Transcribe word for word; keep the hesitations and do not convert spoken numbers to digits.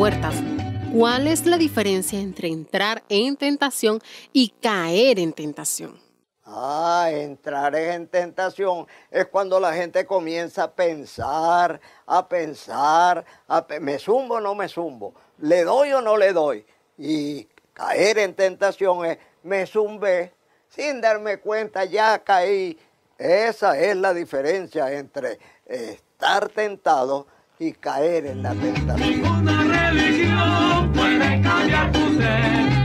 puertas. ¿Cuál es la diferencia entre entrar en tentación y caer en tentación? Ah, entrar en tentación es cuando la gente comienza a pensar, a pensar, a pe- ¿me zumbo o no me zumbo? ¿Le doy o no le doy? Y caer en tentación es, me zumbé, sin darme cuenta ya caí. Esa es la diferencia entre estar tentado y caer en la tentación. Ninguna religión puede cambiar tu ser.